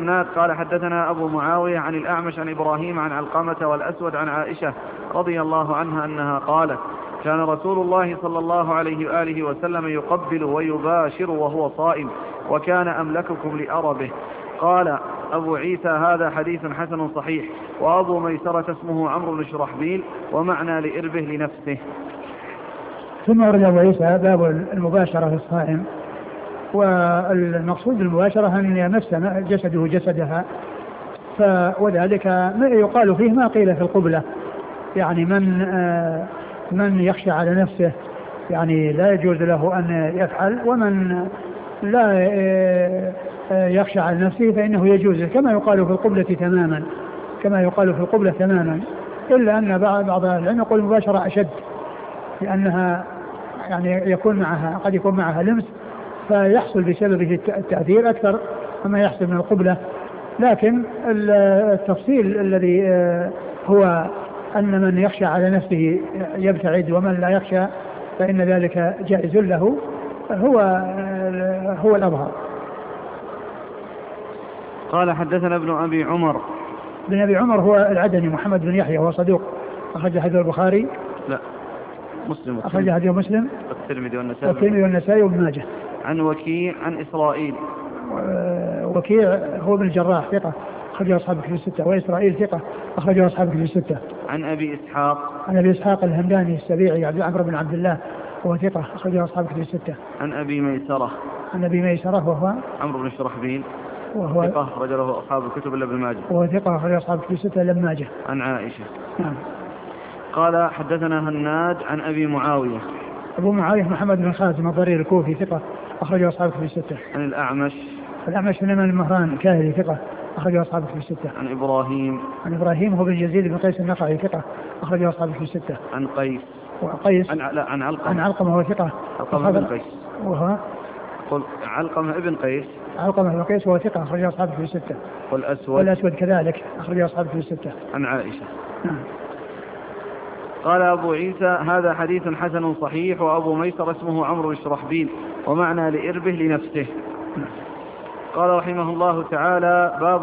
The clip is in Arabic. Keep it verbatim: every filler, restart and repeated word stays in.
حناد قال حدثنا أبو معاوية عن الأعمش عن إبراهيم عن علقمة والأسود عن عائشة رضي الله عنها أنها قالت كان رسول الله صلى الله عليه وآله وسلم يقبل ويباشر وهو صائم وكان أملككم لأربه. قال أبو عيسى هذا حديث حسن صحيح. وأبو ميسرة اسمه عمرو بن شرحبيل ومعنى لإربه لنفسه. ثم ورد أبو عيسى باب المباشرة في الصائم. والمقصود بالمباشرة أن يمس جسده جسدها، وذلك يقال فيه ما قيل في القبلة، يعني من آه من يخشى على نفسه يعني لا يجوز له أن يفعل، ومن لا يخشى على نفسه فإنه يجوز، كما يقال في القبلة تماما كما يقال في القبلة تماما إلا أن بعض العلم يقول المباشرة أشد، لأنها يعني يكون معها قد يكون معها لمس فيحصل بسببه التأثير أكثر مما يحصل من القبلة. لكن التفصيل الذي هو أن من يخشى على نفسه يبتعد ومن لا يخشى فإن ذلك جائز له هو هو الأظهر. قال حدثنا ابن أبي عمر. ابن أبي عمر هو العدني محمد بن يحيى وهو صدوق أخرج حديث البخاري لا مسلم أخرج حديث مسلم والترمذي والنسائي والترمذي والنسائي وابن ماجه. عن وكيع عن إسرائيل. وكيع هو ابن الجراح ثقة أخرجه أصحاب الكتب الستة، وإسرائيل ثقة أخرجه أصحاب الكتب الستة. عن أبي إسحاق عن أبي إسحاق الهمداني السبيعي عبد عمرو بن عبد الله وهو ثقة أخرجه أصحاب الكتب الستة. عن أبي ميسرة عن أبي ميسرة وهو عمرو بن شرحبيل وهو ثقة أخرج له أصحاب الكتب إلا ابن ماجه وهو ثقة أخرجه أصحاب الكتب الستة إلا ابن ماجه. عن عائشة. نعم. قال حدثنا هناد عن أبي معاوية. أبو معاوية محمد بن خازم الضرير الكوفي ثقة أخرجه أصحاب الكتب الستة. عن الأعمش الأعمش بن المهران الكاهلي ثقة أخرجه أصحاب الكتب الستة. عن إبراهيم عن إبراهيم هو بن يزيد بن قيس النخعي ثقة أخرجه أصحاب الكتب الستة. عن قيس وقيس عن لا عن علقمة عن علقمة هو ثقة علقمة بن قيس وهو قل علقمة ابن قيس علقمة بن قيس وهو ثقة أخرجه أصحاب الكتب الستة. والأسود والأسود كذلك أخرجه أصحاب الكتب الستة. عن عائشة. نعم. قال أبو عيسى هذا حديث حسن صحيح. وأبو ميسر اسمه عمرو بن شرحبيل ومعنى لإربه لنفسه. قال رحمه الله تعالى باب